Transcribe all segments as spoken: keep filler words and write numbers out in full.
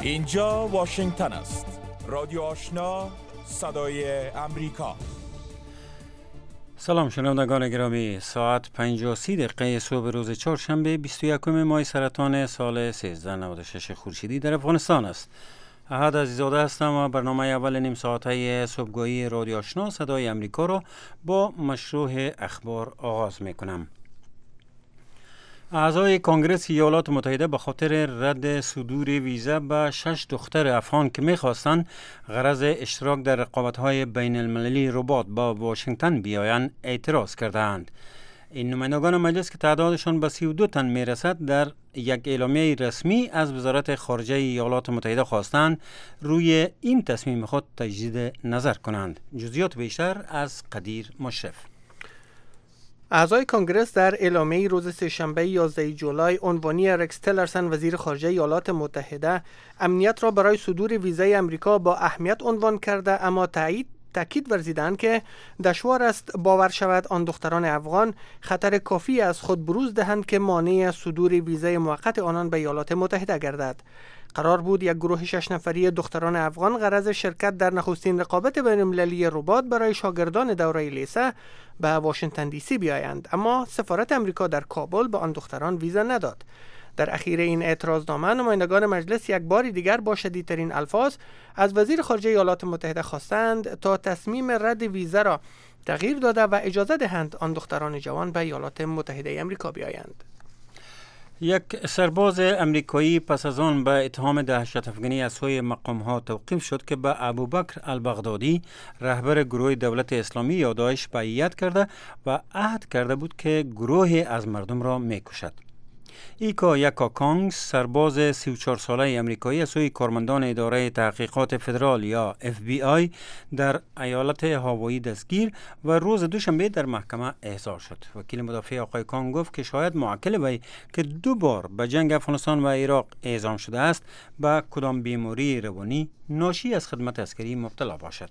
اینجا واشنگتن است. رادیو آشنا، صدای امریکا. سلام شنوندگان گرامی، ساعت پنج و سی دقیقه صبح روز چهارشنبه بیست و یکم ماه سرطان سال سیزده نود و شش خورشیدی در افغانستان است. احد عزیزاده هستم و برنامه اول نیم ساعته صبحگاهی رادیو آشنا صدای امریکا را با مشروع اخبار آغاز می کنم. اعضای کنگره ایالات متحده به خاطر رد صدور ویزا به شش دختر افغان که می‌خواستند غرض اشتراک در رقابت‌های بین المللی رباط با واشنگتن بیایند اعتراض کردند. این نمایندگان مجلس که تعدادشان به سی و دو تن میرسد در یک اعلامیه رسمی از وزارت خارجه ایالات متحده خواستند روی این تصمیم خود تجدید نظر کنند. جزئیات بیشتر از قدیر مشرف. اعضای کنگرس در اعلامیه روز سه‌شنبه یازده جولای عنوانی رکس تیلرسن وزیر خارجه ایالات متحده امنیت را برای صدور ویزای امریکا با اهمیت عنوان کرده، اما تایید تاکید ورزیدند که دشوار است باور شود آن دختران افغان خطر کافی از خود بروز دهند که مانع صدور ویزای موقت آنان به ایالات متحده گردد. قرار بود یک گروه شش نفری دختران افغان غرض شرکت در نخستین رقابت بین‌المللی رباط برای شاگردان دوره لیسه به واشنگتن دی سی بیایند، اما سفارت امریکا در کابل به آن دختران ویزا نداد. در اخیر این اعتراضنامه نمایندگان مجلس یک بار دیگر با شدیدترین الفاظ از وزیر خارجه ایالات متحده خواستند تا تصمیم رد ویزا را تغییر داده و اجازه دهند آن دختران جوان به ایالات متحده امریکا بیایند. یک سرباز امریکایی پس از آن به اتهام دهشت افغانی از سوی مقام‌ها توقیف شد که به ابوبکر البغدادی رهبر گروه دولت اسلامی یا داعش بیعت کرده و عهد کرده بود که گروه از مردم را می‌کشد. ایکا یکا کانگ، سرباز سی و چهار ساله امریکایی از سوی کارمندان اداره تحقیقات فدرال یا اف بی آی در ایالت هاوایی دستگیر و روز دوشنبه در محکمه احضار شد. وکیل مدافع آقای کانگ گفت که شاید موکل وی که دو بار به جنگ افغانستان و عراق اعزام شده است به کدام بیماری روانی ناشی از خدمت عسکری مبتلا باشد.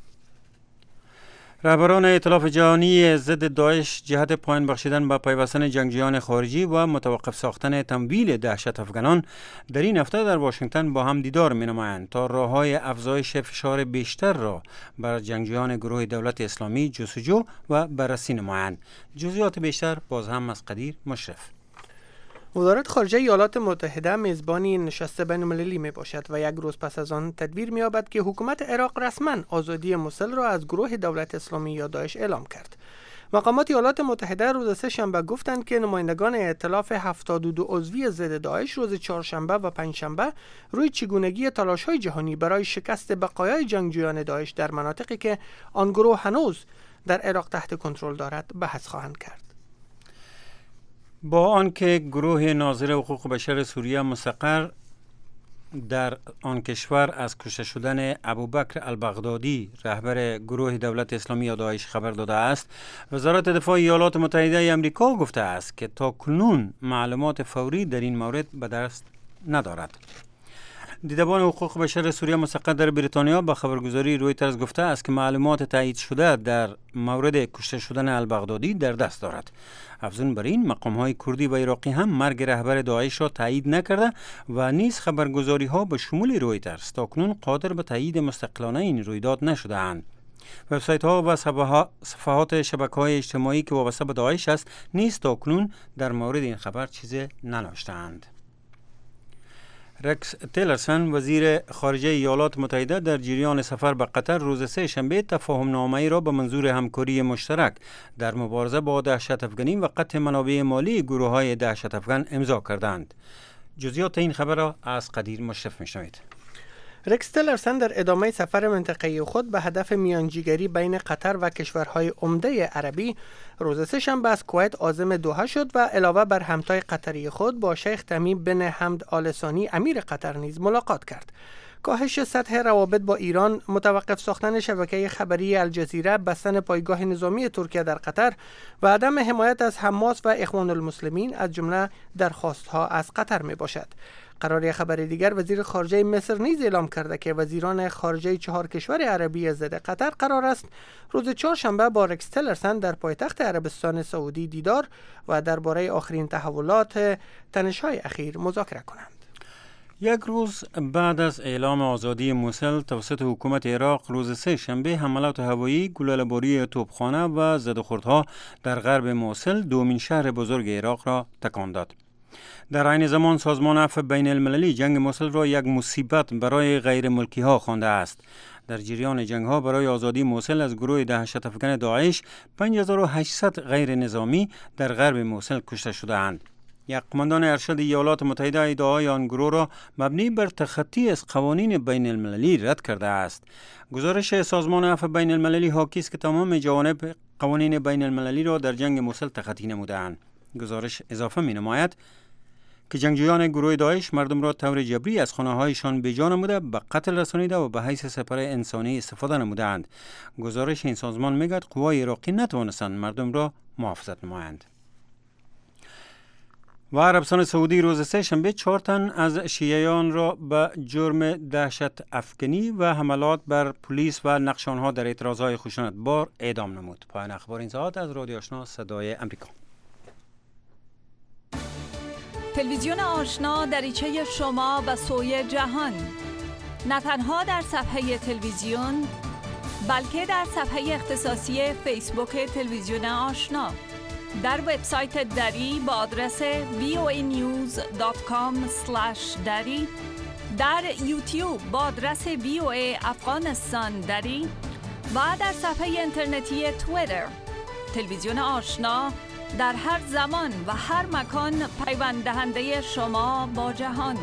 رهبران ائتلاف جهانی ضد داعش جهت پایان بخشیدن به پیوستن جنگجویان خارجی و متوقف ساختن تمویل دهشت افغانان در این هفته در واشنگتن با هم دیدار می‌نمایند تا راه‌های افزایش فشار بیشتر را بر جنگجویان گروه دولت اسلامی جستجو و بررسی نمایند. جزئیات بیشتر باز هم از قدیر مشرف. وزارت خارجه ایالات متحده میزبان این نشست بین‌المللی می باشد و یک روز پس از آن تدبیر می‌یابد که حکومت عراق رسما آزادی موصل را از گروه دولت اسلامی یا داعش اعلام کرد. مقامات ایالات متحده روز سه‌شنبه گفتند که نمایندگان ائتلاف هفتاد و دو عضوی ضد داعش روز چهارشنبه و پنجشنبه روی چگونگی تلاش‌های جهانی برای شکست بقایای جنگجویان داعش در مناطقی که آن گروه هنوز در عراق تحت کنترل دارد بحث خواهند کرد. با آنکه گروه ناظر حقوق بشر سوریه مستقر در آن کشور از کشته شدن ابوبکر البغدادی رهبر گروه دولت اسلامی یا داعش خبر داده است، وزارت دفاع ایالات متحده آمریکا گفته است که تاکنون معلومات فوری در این مورد به دست ندارد. دیدبان حقوق بشر سوریه مستقر در بریتانیا با خبرگزاری رویترز گفته است که معلومات تایید شده در مورد کشته شدن البغدادی در دست دارد. افزون بر این مقام‌های کردی و عراقی هم مرگ رهبر داعش را تایید نکرده و نیز خبرگزاری‌ها به شمول رویترز تاکنون قادر به تایید مستقلانه این رویداد نشده‌اند. وبسایت‌ها و صفحات شبکه‌های اجتماعی که وابسته به داعش است نیز تاکنون در مورد این خبر چیزی ننوشته‌اند. رکس تیلرسن وزیر خارجه ایالات متحده در جریان سفر به قطر روز سه شنبه تفاهم نامه‌ای را به منظور همکاری مشترک در مبارزه با دهشت افغانی و قطع منابع مالی گروه‌های دهشت افغان امضا کردند. جزئیات این خبر را از قدیر مشرف می‌شنوید. رکس تیلرسن در ادامه سفر منطقه‌ای خود به هدف میانجیگری بین قطر و کشورهای عمده عربی روز سه‌شنبه از کویت عازم دوحه شد و علاوه بر همتای قطری خود با شیخ تمیم بن حمد آل ثانی امیر قطر نیز ملاقات کرد. کاهش سطح روابط با ایران، متوقف ساختن شبکه خبری الجزیره، بستن پایگاه نظامی ترکیه در قطر و عدم حمایت از حماس و اخوان المسلمین از جمله درخواست‌ها از قطر می باشد. قرار خبر دیگر وزیر خارجه مصر نیز اعلام کرده که وزیران خارجه چهار کشور عربی ضد قطر قرار است روز چهارشنبه با رکس تیلرسن در پایتخت عربستان سعودی دیدار و درباره آخرین تحولات تنش‌های اخیر مذاکره کنند. یک روز بعد از اعلام آزادی موسل توسط حکومت عراق روز سه شنبه حملات هوایی، گلوله‌باری توپخانه و زدوخوردها در غرب موسل دومین شهر بزرگ عراق را تکان داد. در عین زمان سازمان عفو بین المللی جنگ موسل را یک مصیبت برای غیر ملکی ها خوانده است. در جریان جنگ ها برای آزادی موسل از گروه دهشت افکن داعش پنج هزار و هشتصد غیر نظامی در غرب موسل کشته شده اند. یک قماندان ارشد ایالات متحده ادعای آن گروه را مبنی بر تخطی از قوانین بین المللی رد کرده است. گزارش سازمان عفو بین المللی حاکی است که تمام جوانب قوانین بین المللی را در جنگ موسل تخطی نمودند. گزارش اضافه می نماید که جنگجویان گروه داعش مردم را طور جبری از خانه‌هایشان بیجا نموده به قتل رسانیده و به حیث سپر انسانی استفاده نمودند. گزارش این سازمان میگوید قوای عراقی نتوانستند مردم را محافظت نمایند. و عربستان سعودی روز سه شنبه چهار تن از شیعیان را به جرم دهشت افکنی و حملات بر پلیس و نقشانها در اعتراضهای خشونتبار اعدام نمود. پایان اخبار این ساعت از رادیو آشنا صدای امریکا. تلویزیون آشنا دریچه شما به سوی جهان، نه تنها در صفحه تلویزیون بلکه در صفحه اختصاصی فیسبوک تلویزیون آشنا، در وبسایت دری با آدرس وی او ای نیوز دات کام اسلش دری، در یوتیوب با آدرس وی او ای افغانستان دری و در صفحه اینترنتی توییتر. تلویزیون آشنا در هر زمان و هر مکان پیوند دهنده شما با جهان.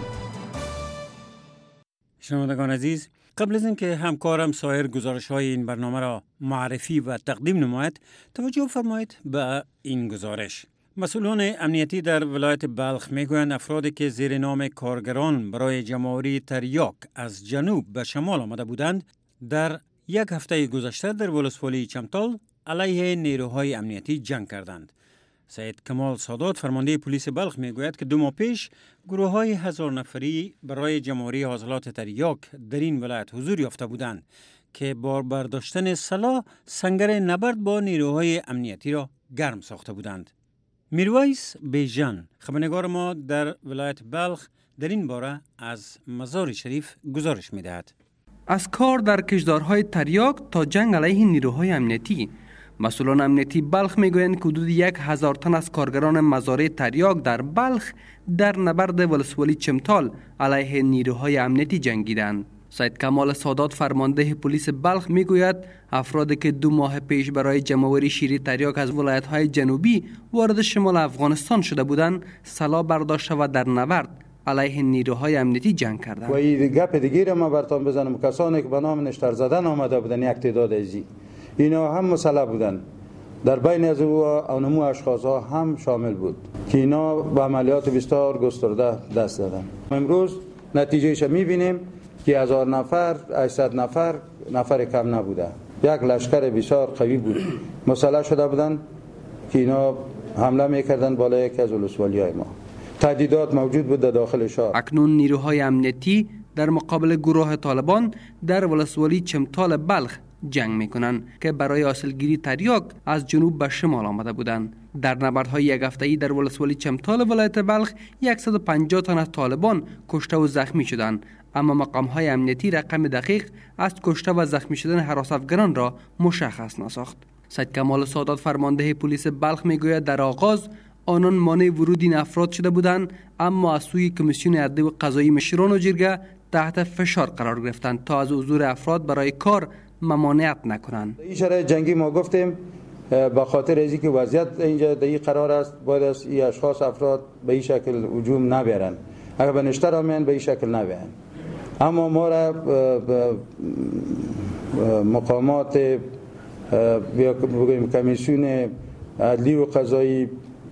شنوندگان عزیز، قبل از اینکه همکارم سایر گزارش‌های این برنامه را معرفی و تقدیم نماید، توجه فرمایید به این گزارش. مسئولان امنیتی در ولایت بلخ میگویند افرادی که زیر نام کارگران برای جمع‌آوری تریاک از جنوب به شمال آمده بودند، در یک هفته گذشته در ولسوالی چمتال علیه نیروهای امنیتی جنگ کردند. سید کمال سادات فرمانده پلیس بلخ میگوید که دو ماه پیش گروه های هزار نفری برای جمع‌آوری حاصلات تریاک در این ولایت حضور یافته بودند که با برداشتن سلاح سنگر نبرد با نیروهای امنیتی را گرم ساخته بودند. میرویس بیژن خبرنگار ما در ولایت بلخ در این باره از مزار شریف گزارش میدهد. از کار در کشدارهای تریاک تا جنگ علیه نیروهای امنیتی، مسئولان امنیتی بلخ میگویند که حدود یک هزار تن از کارگران مزارع تریاک در بلخ در نبرد ولسوالی چمتال علیه نیروهای امنیتی جنگیدند. سید کمال سادات فرمانده پلیس بلخ میگوید افرادی که دو ماه پیش برای جمع‌آوری شیری تریاک از ولایت‌های جنوبی وارد شمال افغانستان شده بودند، سلاح برداشته و در نبرد علیه نیروهای امنیتی جنگ کردند. و این گپ دیگه ما براتون بزنم، کسانی که به نام نشتر زدن آمده بودن یک تعداد ازی، اینا هم مسئله بودن. در بین از او اونمو اشخاص ها هم شامل بود که اینا به عملیات بسیار گسترده دست دادن. امروز نتیجهش میبینیم که هزار نفر، هشتصد نفر نفر کم نبوده. یک لشکر بسیار قوی بود. مسئله شده بودن که اینا حمله میکردن بالای یکی از ولسوالی های ما. تهدیدات موجود بود در داخل شهر. اکنون نیروهای امنیتی در مقابل گروه طالبان در ولسوالی چمتال بلخ جنگ میکنند که برای حاصلگیری تریاک از جنوب به شمال آمده بودند. در نبردهای یک هفته‌ای در ولسوالی چمتال ولایت بلخ صد و پنجاه تن از طالبان کشته و زخمی شدند، اما مقام‌های امنیتی رقم دقیق از کشته و زخمی شدن هراس افغانان را مشخص نساخت. سید کمال سادات فرمانده پلیس بلخ میگوید در آغاز آنان مانع ورود این افراد شده بودند، اما از سوی کمیسیون عدلی و قضایی مشیران و جرگه تحت فشار قرار گرفتند تا از حضور افراد برای کار ممانعت نکنند. این شرایط جنگی ما گفتیم به خاطر ازی که وضعیت اینجا در این قرار است، باید از این اشخاص افراد به این شکل هجوم نبرن. اگر به نشتر آمین به این شکل نبرن. اما ما را مقامات بگویم کمیسیون عدلی و قضایی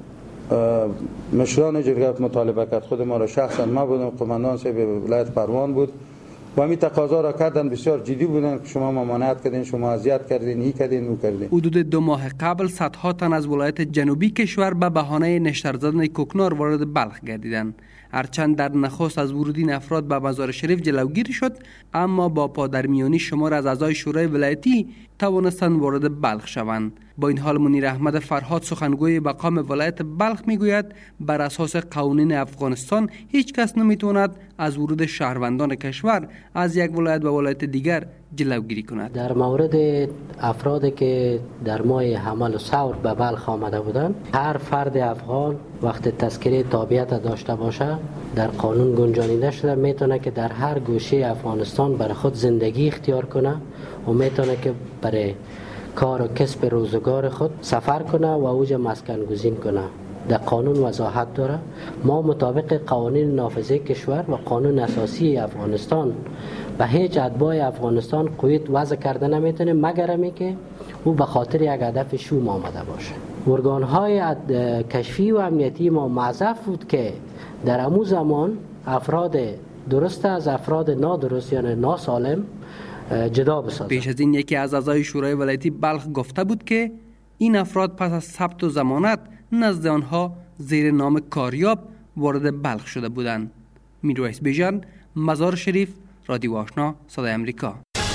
مشران جرگه مطالبه کرد. خود ما را شخصا ما بودم، قماندان صاحب ولایت پروان بود و همین تقاضا را کردن، بسیار جدی بودن که شما ممانعت کردین، شما اذیت کردین، این کردین، اون کردین. حدود دو ماه قبل صدها تن از ولایت جنوبی کشور به بهانه نشتر زدن کوکنار وارد بلخ گردیدند. هرچند در نخست از ورود این افراد به مزار شریف جلوگیری شد، اما با پادرمیانی شمار از اعضای شورای ولایتی توانستند وارد بلخ شوند. با این حال منیر احمد فرهاد سخنگوی مقام ولایت بلخ میگوید بر اساس قوانین افغانستان هیچ کس نمیتواند از ورود شهروندان کشور از یک ولایت به ولایت دیگر جلوگیری کند. در مورد افرادی که در ماه حمل و ثور به بلخ آمده بودند، هر فرد افغان وقتی تذکره تابعیت داشته باشه در قانون گنجانیده شده میتونه که در هر گوشه افغانستان برای خود زندگی اختیار کنه و میتونه که برای کار و کسب روزگار خود سفر کنه و اوجا مسکن گزین کنه. در قانون وضاحت داره. ما مطابق قوانین نافذه کشور و قانون اساسی افغانستان به هیچ اتباع افغانستان قید وضع کرده نمیتونه مگر امی که او به خاطر یک هدف شوم آمده باشه. ارگان‌های کشفی و امنیتی ما معذف بود که در امو زمان افراد درست از افراد نادرست یعنی ناسالم جدا بسازد. پیش از این یکی از اعضای شورای ولایتی بلخ گفته بود که این افراد پس از ثبت و ضمانت نزد آنها زیر نام کاریاب وارد بلخ شده بودند. میرویس بیژن، مزار شریف، رادیو آشنا، صدای امریکا.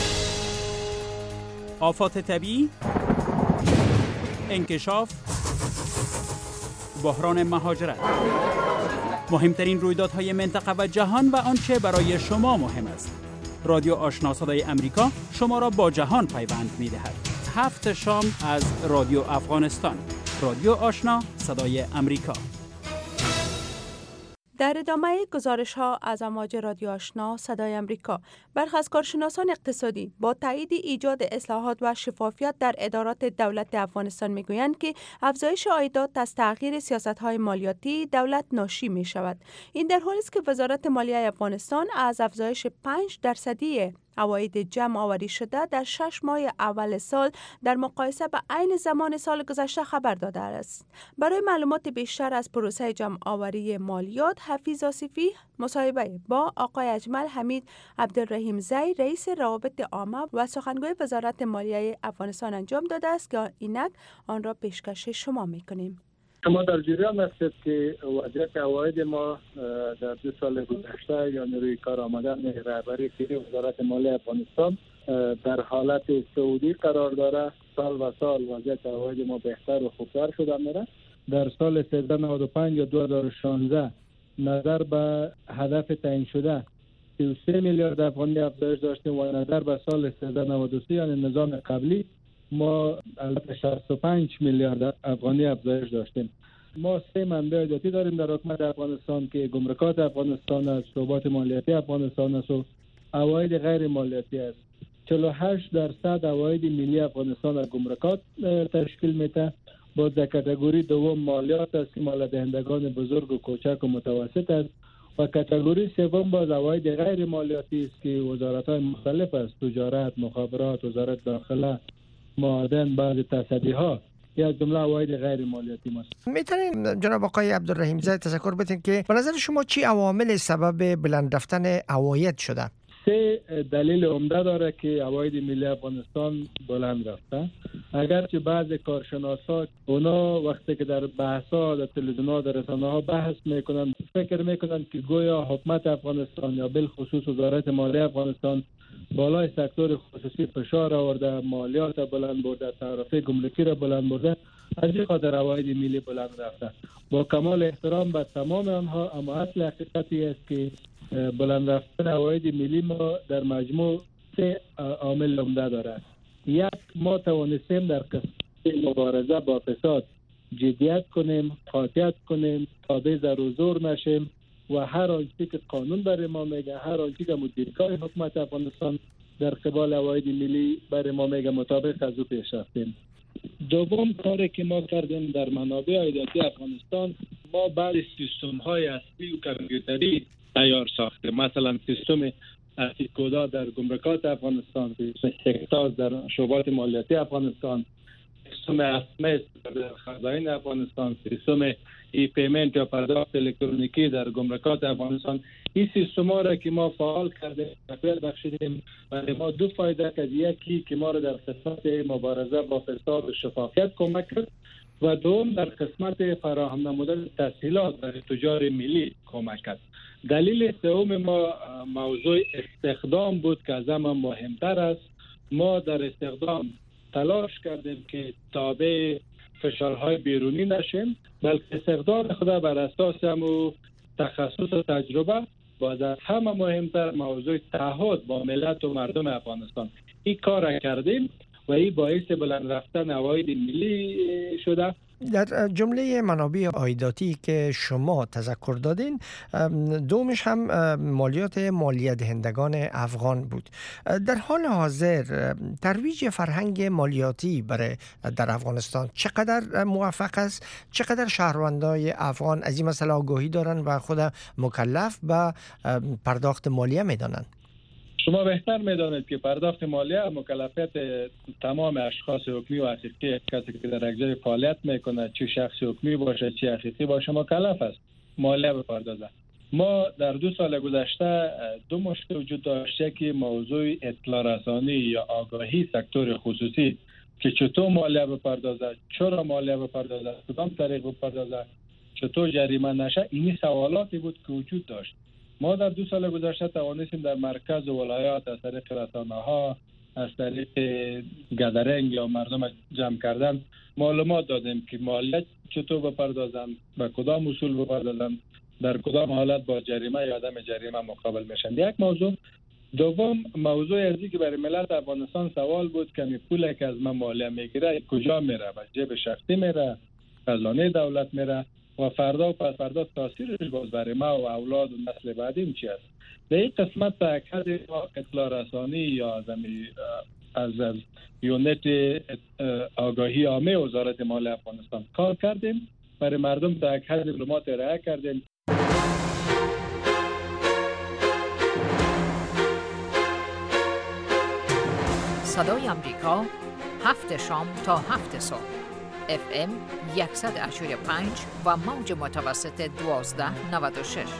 آفات طبیعی، انکشاف، بحران مهاجرت، مهمترین رویدادهای منطقه و جهان و آنچه برای شما مهم است. رادیو آشنا صدای امریکا شما را با جهان پیوند می‌دهد. هفت شام از رادیو افغانستان. رادیو آشنا صدای امریکا. در ادامه گزارش ها از امواج رادیو آشنا صدای امریکا، برخی از کارشناسان اقتصادی با تایید ایجاد اصلاحات و شفافیت در ادارات دولت افغانستان میگویند که افزایش عایدات از تغییر سیاست های مالیاتی دولت ناشی می شود. این در حالی است که وزارت مالیه افغانستان از افزایش پنج درصدی عواید جمع آوری شده در شش ماه اول سال در مقایسه با عین زمان سال گذشته خبر داده است. برای معلومات بیشتر از پروسه جمع آوری مالیات، حفیظ آصفی مصاحبه با آقای اجمل حمید عبدالرحیم زی رئیس روابط عامه و سخنگوی وزارت مالیه افغانستان انجام داده است که اینک آن را پیشکش شما می‌کنیم. ما در جریان هستید که وضعیت عواید ما در دو سال گذشته یا نیروی کار آمدن رهبری فعلی وزارت مالیه افغانستان در حالت صعودی قرار داره. سال و سال وضعیت عواید ما بهتر و خوبتر شده میره. در سال سیزده نود و پنج یا دو هزار و شانزده نظر به هدف تعیین شده سی و سه میلیارد افغانی افزایش داشتیم و نظر به سال سیزده نود و سه یعنی نظام قبلی ما البته شصت و پنج میلیارد افغانی افزایش داشتیم. ما سه منبع عایداتی داریم در حکومت افغانستان که گمرکات افغانستان است، شعبات مالیاتی افغانستان است و عواید غیر مالیاتی است. چهل و هشت درصد عواید ملی افغانستان از گمرکات تشکیل میده. باز در کاتگوری دوم مالیات است که مال دهندگان بزرگ و کوچک و متوسط است و کاتگوری سوم باز عواید غیر مالیاتی است که وزارت‌های مختلف است، تجارت، مخابرات، وزارت داخله، معادن، بعض تصدیها یا جمله عواید غیر مالیاتی است. میتونین جناب آقای عبدالرحیم زی تذکر بدین که به نظر شما چی عوامل سبب بلند رفتن عواید شده؟ سه دلیل عمده داره که عواید ملی افغانستان بلند رفته. اگرچه بعض کارشناسا اونا وقتی که در بحث‌ها در تلویزیون‌ها در رسانه‌ها بحث میکنن فکر میکنن که گویا حکومت افغانستان یا بالخصوص وزارت مالیه افغانستان بالای سکتور خصوصی فشار آورده، مالیات بلند برده، تعرفه گمرکی را بلند برده، از این خاطر عواید ملی بلند رفته. با کمال احترام به تمام آنها، اما اصل حقیقتی است که بلند رفتن عواید ملی ما در مجموع سه عامل عمده دارد. یک، ما توانستیم در قسمت مبارزه با فساد جدیت کنیم، قاطعیت کنیم، تابع زر و زور نشیم و هر آنچه که قانون برای ما میگه، هر آنچه که مدیرگاه حکومت افغانستان در قبال عواید ملی برای ما میگه مطابق از او پیش رفتیم. دوم کاری که ما کردیم در منابع عایداتی افغانستان، ما بعض سیستم های اصلی و کامپیوتری تیار ساختیم. مثلا سیستم اسیکودا در گمرکات افغانستان، سیستم سکتاز در شعبات مالیاتی افغانستان، سیستم اسمس در خزائن افغانستان، سیستم ای پیمنت یا پرداخت الکترونیکی در گمرکات افغانستان. این سیستم ها را که ما فعال کردیم تقویت بخشیدیم برای ما دو فایده کرد. یکی که ما را در قسمت مبارزه با فساد و شفافیت کمک کرد و دوم در قسمت فراهم نمودن تسهیلات برای تجار ملی کمک کرد. دلیل سوم ما موضوع استخدام بود که از همه مهمتر است. ما در استخدام تلاش کردیم که تابع فشارهای بیرونی نشیم، بلکه استقدار خود بر اساس همو تخصص و تجربه باز از همه مهمتر موضوع تعهد با ملت و مردم افغانستان این کار را کردیم و این باعث بلند رفتن عواید ملی شده. در جمله منابع عایداتی که شما تذکر دادین، دومش هم مالیات مالیه دهندگان افغان بود. در حال حاضر ترویج فرهنگ مالیاتی برای در افغانستان چقدر موفق است؟ چقدر شهروندای افغان از این مسئله آگاهی دارن و خود مکلف به پرداخت مالیه میدانند؟ شما بهتر میدانید که پرداخت مالیه مکلفیت تمام اشخاص حکمی و حقیقی کسی که در یک جای فعالیت میکنه، چه شخص حکمی باشه چه حقیقی باشه، مکلف است مالیه بپردازه. ما در دو سال گذشته دو مشکل وجود داشته که موضوع اطلاع رسانی یا آگاهی سکتور خصوصی که چطور مالیه بپردازه، چرا مالیه بپردازه، کدام طریق بپردازه، چطور جریمه نشه، این سوالاتی بود که وجود داشت. ما در دو سال گذشته توانستیم در مرکز و ولایات از طریق رسانه‌ها، از طریق گدرنگ یا مردم جمع کردن معلومات دادیم که مالیات چطور بپردازن، به کدام اصول بپردازن، در کدام حالت با جریمه یا عدم جریمه مقابل میشن. یک موضوع. دوم موضوع ارزی که برای ملت افغانستان سوال بود که می پولی که از من مالیه میگیره کجا میره؟ به جیب شخصی میره، خزانه دولت میره و فردا و پس فردا تاثیرش باز برای ما و اولاد و نسل بعدیم چی است؟ به این قسمت تا حد اطلاع رسانی یا از از از یونت آگاهی عامه وزارت مالیه افغانستان کار کردیم، برای مردم تا حد معلومات ارائه کردیم. صدای امریکا، هفت شام تا هفت صبح، اف ام صد و هشتاد و پنج و موج متوسط دوازده نود و شش.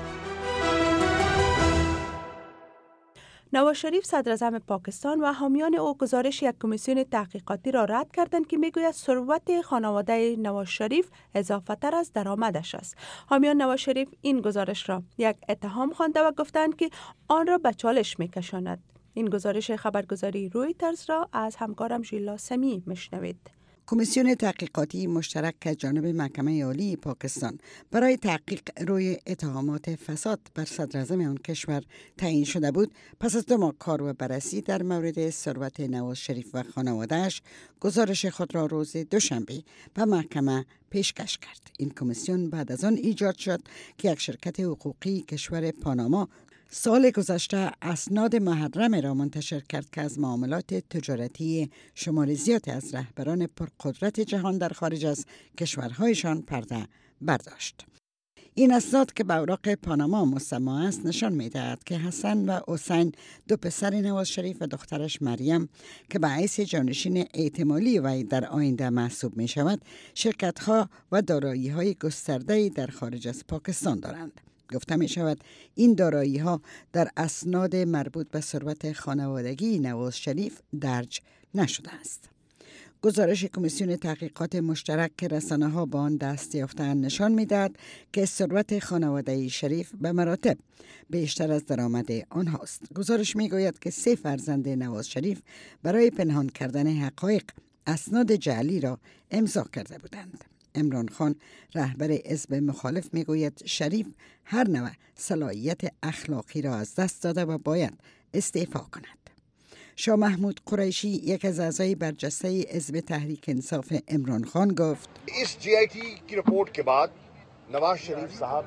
نواز شریف صدراعظم پاکستان و حامیان او گزارش یک کمیسیون تحقیقاتی را رد کردند که میگوید ثروت خانواده نواز شریف اضافه تر از درآمدش است. حامیان نواز شریف این گزارش را یک اتهام خوانده و گفتند که آن را به چالش میکشاند. این گزارش خبرگزاری رویترز را از همکارم ژیلا سمی میشنوید. کمیسیون تحقیقاتی مشترک که جانب محکمه عالی پاکستان برای تحقیق روی اتهامات فساد بر صدراعظم آن کشور تعیین شده بود، پس از دو ماه کار و بررسی در مورد ثروت نواز شریف و خانواده‌اش، گزارش خود را روز دوشنبه به محکمه پیشکش کرد. این کمیسیون بعد از آن ایجاد شد که یک شرکت حقوقی کشور پاناما سال گذشته اسناد محرم را منتشر کرد که از معاملات تجارتی شمار زیادی از رهبران پرقدرت جهان در خارج از کشورهایشان پرده برداشت. این اسناد که به اوراق پاناما مسما است نشان می‌دهد که حسن و حسین، دو پسر نواز شریف و دخترش مریم که به حیث جانشین احتمالی وی در آینده محسوب می شود، شرکت‌ها و دارایی‌های گسترده‌ای در خارج از پاکستان دارند. گفته می شود این دارایی ها در اسناد مربوط به ثروت خانوادگی نواز شریف درج نشده است. گزارش کمیسیون تحقیقات مشترک که رسانه ها با آن دست یافته‌اند نشان می دهد که ثروت خانواده شریف به مراتب بیشتر از درآمد آنهاست. گزارش می گوید که سه فرزند نواز شریف برای پنهان کردن حقایق اسناد جعلی را امضا کرده بودند. عمران خان، رهبر حزب مخالف، میگوید شریف هر نوع صلاحیت اخلاقی را از دست داده و باید استعفا کند. شاه محمود قریشی، یک از اعضای برجسته حزب تحریک انصاف عمران خان، گفت इस जी I T की रिपोर्ट के बाद नवाज शरीफ साहब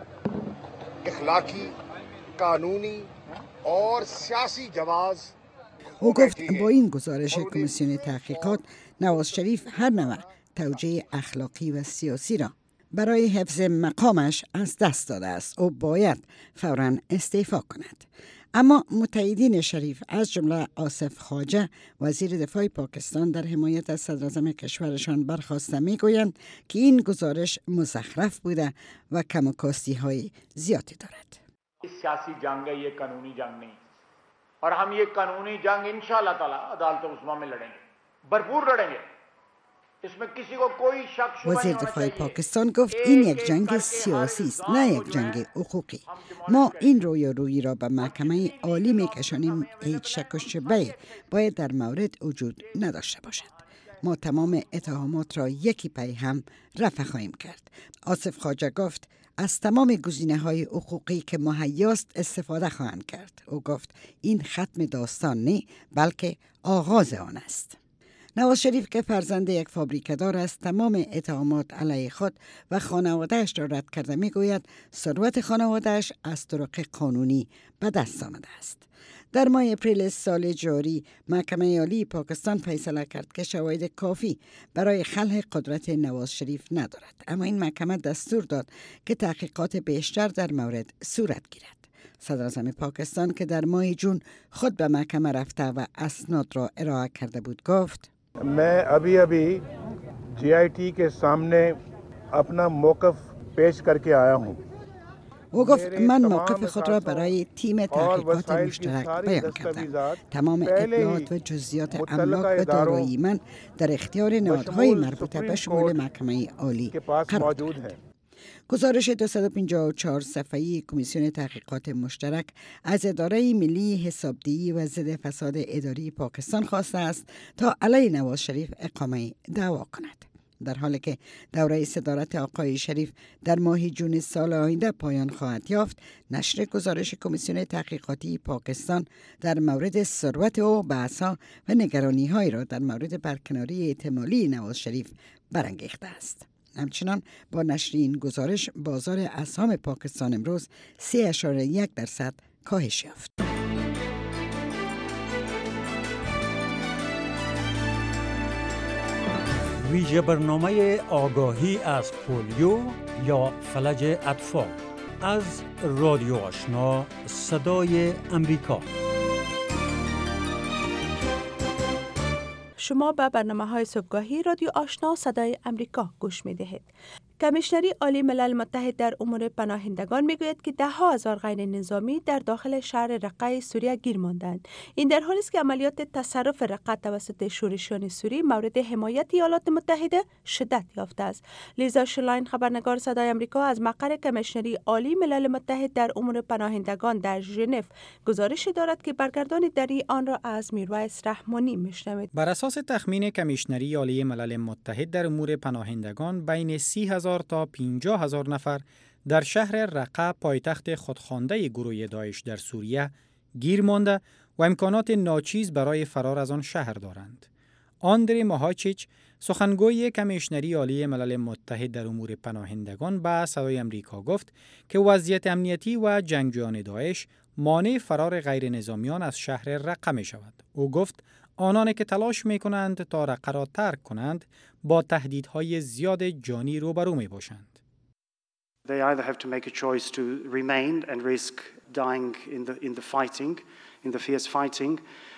اخلاقی، قانونی और सियासी जवाब. او گفت با این گزارش کمیسیون تحقیقات نواز شریف هر نوع توجیه اخلاقی و سیاسی را برای حفظ مقامش از دست داده است. او باید فوراً استعفا کند. اما متحدین شریف از جمله آصف خواجه، وزیر دفاع پاکستان، در حمایت از صدراعظم کشورشان برخاسته میگویند که این گزارش مزخرف بوده و کم و کاستی های زیادی دارد. سیاسی جنگ ہے، یہ قانونی جنگ نہیں اور ہم یہ قانونی جنگ انشاءاللہ تعالی عدالت عظمیٰ میں لڑیں گے، بھرپور لڑیں گے. وزیر دفاع پاکستان گفت این یک جنگ سیاسی است، نه یک جنگ حقوقی. ما این رویارویی را به محکمه عالی میکشانیم. هیچ شک و شبهه‌ای باید در مورد وجود نداشته باشد. ما تمام اتهامات را یکی پی هم رفع خواهیم کرد. آصف خواجه گفت از تمام گزینه‌های حقوقی که مهیاست استفاده خواهند کرد. او گفت این ختم داستان نه بلکه آغاز آن است. نواز شریف که فرزند یک فابریکه‌دار است تمام اتهامات علیه خود و خانواده‌اش را رد کرده میگوید ثروت خانواده‌اش از طرق قانونی به دست آمده است. در ماه اپریل سال جاری محکمه عالی پاکستان فیصله کرد که شواهد کافی برای خلع قدرت نواز شریف ندارد، اما این محکمه دستور داد که تحقیقات بیشتر در مورد صورت گیرد. صدر اعظم پاکستان که در ماه جون خود به محکمه رفته و اسناد را ارائه کرده بود گفت मैं अभी अभी जी आई टी के सामने अपना मौक़िफ़ पेश करके आया हूँ. او گفت من موقف خود را برای تیم تحقیقات مشترک بیان کردم. تمام اطلاعات و جزئیات املاک و دارایی من در اختیار نهادهای مربوطه به شمول محکمه عالی قرار دارد. گزارش دویست و پنجاه و چهار صفحه‌ای کمیسیون تحقیقات مشترک از اداره ملی حسابدهی و ضد فساد اداری پاکستان خواسته است تا علیه نواز شریف اقامه دعوا کند. در حالی که دوره صدارت آقای شریف در ماه جون سال آینده پایان خواهد یافت، نشر گزارش کمیسیون تحقیقاتی پاکستان در مورد ثروت او بحث‌ها و نگرانی‌هایی را در مورد برکناری احتمالی نواز شریف برانگیخته است. همچنان با نشر این گزارش بازار اسهام پاکستان امروز سه اشاره یک درصد کاهش یافت. ویژه برنامه آگاهی از پولیو یا فلج اطفال از رادیو آشنا صدای امریکا. شما به برنامه‌های صبحگاهی رادیو آشنا صدای امریکا گوش می‌دهید. کمیشنری عالی ملل متحد در امور پناهندگان میگوید که ده ها هزار غیر نظامی در داخل شهر رقه سوریه گیر ماندند. این در حالی است که عملیات تصرف رقه توسط شورشیان سوری مورد حمایت ایالات متحده شدت یافته است. لیزا شلاین خبرنگار صدای امریکا از مقر کمیشنری عالی ملل متحد در امور پناهندگان در ژنو گزارشی دارد که برگردان دری آن را از میرویس رحمانی میشنوید. بر اساس تخمین کمیشنری عالی ملل متحد در امور پناهندگان بین سی هزار تا پنجاه هزار نفر در شهر رقه پایتخت خودخوانده گروه داعش در سوریه گیر مانده و امکانات ناچیز برای فرار از آن شهر دارند. آندری ماهاچیچ سخنگوی کمیشنری عالی ملل متحد در امور پناهندگان به صدای امریکا گفت که وضعیت امنیتی و جنگجویان داعش مانع فرار غیر نظامیان از شهر رقه می شود. او گفت آنانی که تلاش می کنند تا رقه را ترک کنند با تهدیدهای زیاد جانی روبرو می باشند. They either have to make a choice to remain and risk dying in the in the fighting, in the fierce fighting,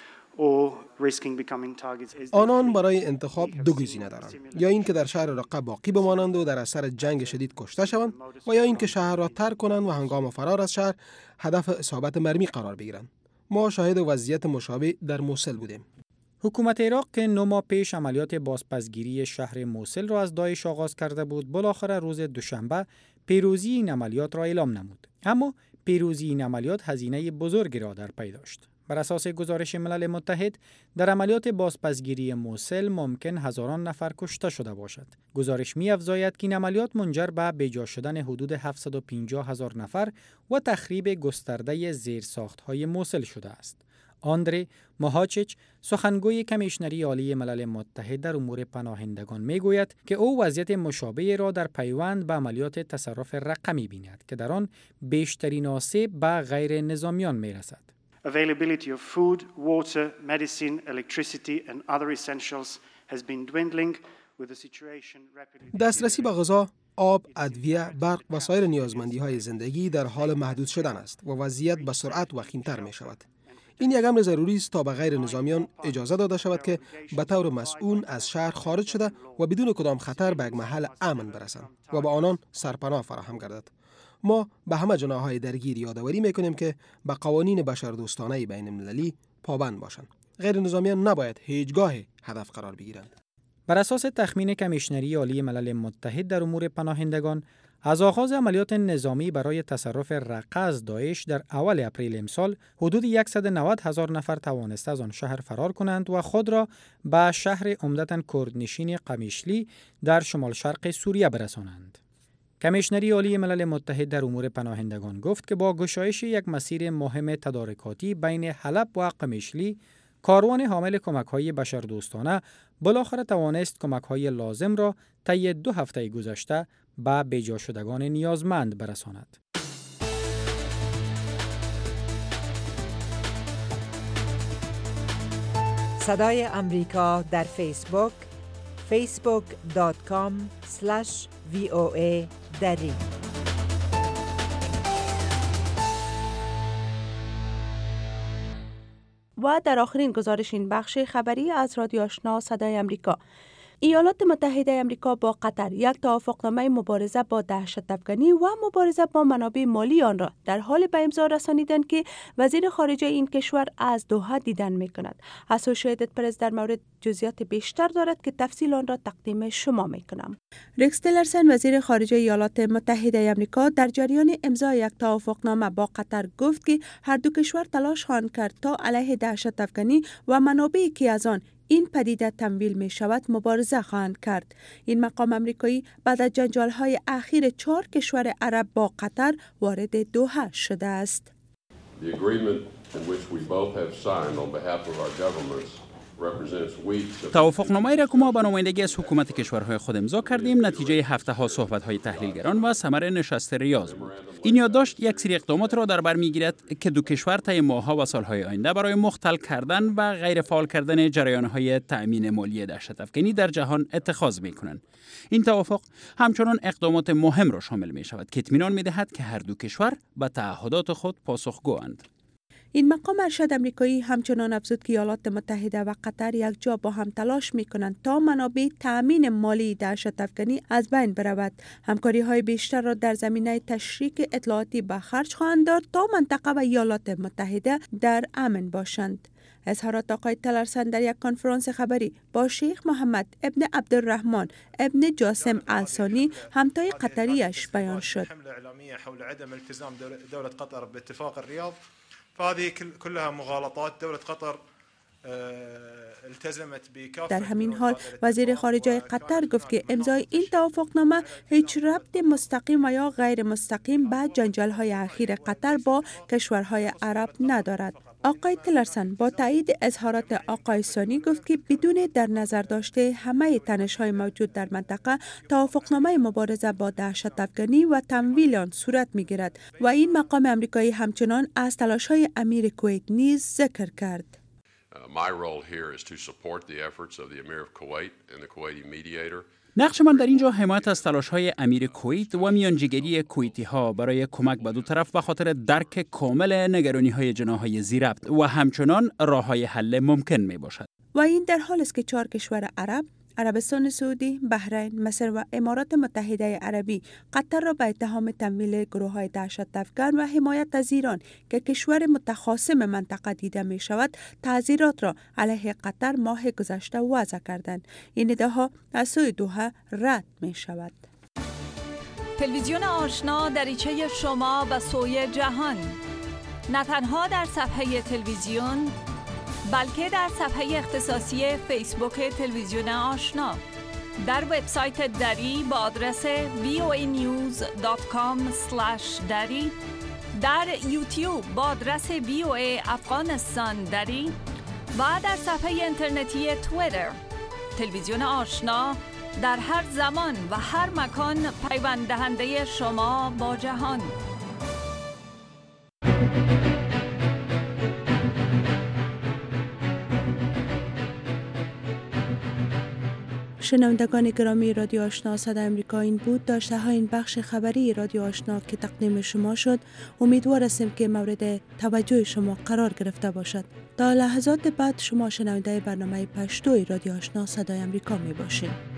or risking becoming targets. آنان برای انتخاب دو گزینه دارند، یا اینکه در شهر رقه باقی بمانند و در اثر جنگ شدید کشته شوند، و یا اینکه شهر را ترک کنند و هنگام فرار از شهر هدف اصابت مرمی قرار بگیرند. ما شاهد وضعیت مشابه در موصل بودیم. حکومت عراق که نه ماه پیش عملیات بازپسگیری شهر موصل را از داعش آغاز کرده بود، بالاخره روز دوشنبه پیروزی این عملیات را اعلام نمود. اما پیروزی این عملیات هزینه بزرگی را در پی داشت. بر اساس گزارش ملل متحد در عملیات بازپسگیری موصل ممکن هزاران نفر کشته شده باشد. گزارش می‌افزاید که این عملیات منجر به بیجا شدن حدود هفتصد و پنجاه هزار نفر و تخریب گسترده زیرساخت‌های موصل شده است. آندری ماهاچیچ سخنگوی کمیشنری عالی ملل متحد در امور پناهندگان میگوید که او وضعیت مشابه را در پیوند به عملیات تصرف رقه می‌بیند که در آن بیشترین آسیب به غیر نظامیان می‌رسد. Availability of food, water, medicine, electricity and other essentials has been dwindling with the situation rapidly. دسترسی به غذا، آب، ادویه، برق و سایر نیازمندی‌های زندگی در حال محدود شدن است و وضعیت به سرعت وخیم‌تر می‌شود. این یک امر ضروری است تا به غیر نظامیان اجازه داده شود که به طور مسئول از شهر خارج شده و بدون کدام خطر به یک محل امن برسند و به آنان سرپناه فراهم گردد. ما به همه جناح‌های درگیر یادآوری می‌کنیم که به قوانین بشردوستانه بین المللی پابند باشند. غیر نظامیان نباید هیچگاه هدف قرار بگیرند. بر اساس تخمین کمیشنری عالی ملل متحد در امور پناهندگان، از آغاز عملیات نظامی برای تصرف رقه از داعش در اول اپریل امسال، حدود صد و نود هزار نفر توانسته از آن شهر فرار کنند و خود را به شهر عمدتاً کردنشین قمیشلی در شمال شرق سوریه برسانند. کمیشنری عالی ملل متحد در امور پناهندگان گفت که با گشایش یک مسیر مهم تدارکاتی بین حلب و قمیشلی، کاروان حامل کمک‌های بشردوستانه بالاخره توانست کمک‌های لازم را طی دو هفته گذشته به بیجا شدگان نیازمند برساند. صدای امریکا در فیسبوک فیسبوک دات کام اسلش وی او ای دری. و در آخرین گزارش این بخش خبری از رادیو آشنا صدای امریکا، ایالات متحده امریکا با قطر یک توافقنامه مبارزه با دهشت افکنی و مبارزه با منابع مالی آن را در حال به امضا رسانیدند که وزیر خارجه این کشور از دوحه دیدن می کند. اسوسییتد پرس در مورد جزئیات بیشتر دارد که تفصیل آن را تقدیم شما می کنم. رکس تیلرسن وزیر خارجه ایالات متحده امریکا در جریان امضای یک توافقنامه با قطر گفت که هر دو کشور تلاش خواهند کرد تا علیه دهشت افکنی و منابعی که از آن این پدیده تمویل می شود مبارزه خواهند کرد. این مقام امریکایی بعد از جنجال‌های اخیر چهار کشور عرب با قطر وارد دوحه شده است. The agreement in which we both have signed on behalf of our governments توافقنامه‌ای را که ما به نمایندگی از حکومت کشورهای خود امضا کردیم نتیجه هفته ها صحبت‌های تحلیلگران و ثمر نشست ریاض بود. این یادداشت یک سری اقدامات را در بر می‌گیرد که دو کشور طی ماه‌ها و سال‌های آینده برای مختل کردن و غیر فعال کردن جریان‌های تأمین مالی دهشت افکنی در جهان اتخاذ می‌کنند. این توافق همچنان اقدامات مهم را شامل می‌شود که اطمینان می‌دهد که هر دو کشور به تعهدات خود پاسخگواند. این مقام ارشد امریکایی همچنان افزود که ایالات متحده و قطر یک جا با هم تلاش می کنند تا منابع تأمین مالی دهشت افکنی از بین برود. همکاری های بیشتر را در زمینه تشریک اطلاعاتی به خرج خواهند داد تا منطقه و ایالات متحده در امن باشند. اظهارات آقای تیلرسن در یک کنفرانس خبری با شیخ محمد ابن عبدالرحمن ابن جاسم الثانی همتای قطریش بیان شد. فهذه كلها مغالطات. دولة قطر التزمت بكافة. در همین حال وزیر خارجه قطر گفت که امضای این توافقنامه هیچ ربط مستقیم و یا غیر مستقیم به جنجال‌های اخیر قطر با کشورهای عرب ندارد. آقای تیلرسن با تایید اظهارات آقای ثانی گفت که بدون در نظر داشته همه تنش‌های موجود در منطقه توافقنامه مبارزه با دهشت افکنی و تمویل آن صورت می‌گیرد و این مقام امریکایی همچنان از تلاش‌های امیر کویت نیز ذکر کرد. My role here is to support the efforts of the Emir of Kuwait and the Kuwaiti mediator. نقش من در اینجا حمایت از تلاش‌های امیر کویت و میانجیگری کویتی‌ها برای کمک به دو طرف به خاطر درک کامل نگرانی‌های جناح‌های ذی‌ربط و همچنان راه‌های حل ممکن می‌باشد. و این در حالی است که چهار کشور عرب، عربستان سعودی، بحرین، مصر و امارات متحده عربی قطر را به اتهام تمویل گروه‌های دهشت افکن و حمایت از ایران که کشور متخاصم منطقه دیده می شود تعزیرات را علیه قطر ماه گذشته وضع کردند. این ادعاها از سوی دوحه رد می شود. تلویزیون آشنا دریچه شما به سوی جهان، نه تنها در صفحه تلویزیون بلکه در صفحه اختصاصی فیسبوک تلویزیون آشنا، در وبسایت دری با آدرس وی او ای نیوز دات کام اسلش دری، در یوتیوب با آدرس وی او ای افغانستان دری و در صفحه اینترنتی توییتر. تلویزیون آشنا در هر زمان و هر مکان پیوند دهنده شما با جهان. شنوندگان گرامی رادیو آشنا صدای امریکا، این بود داشته های این بخش خبری رادیو آشنا که تقدیم شما شد. امیدوار هستیم که مورد توجه شما قرار گرفته باشد. تا لحظات بعد شما شنونده برنامه پشتوی رادیو آشنا صدای امریکا می باشید.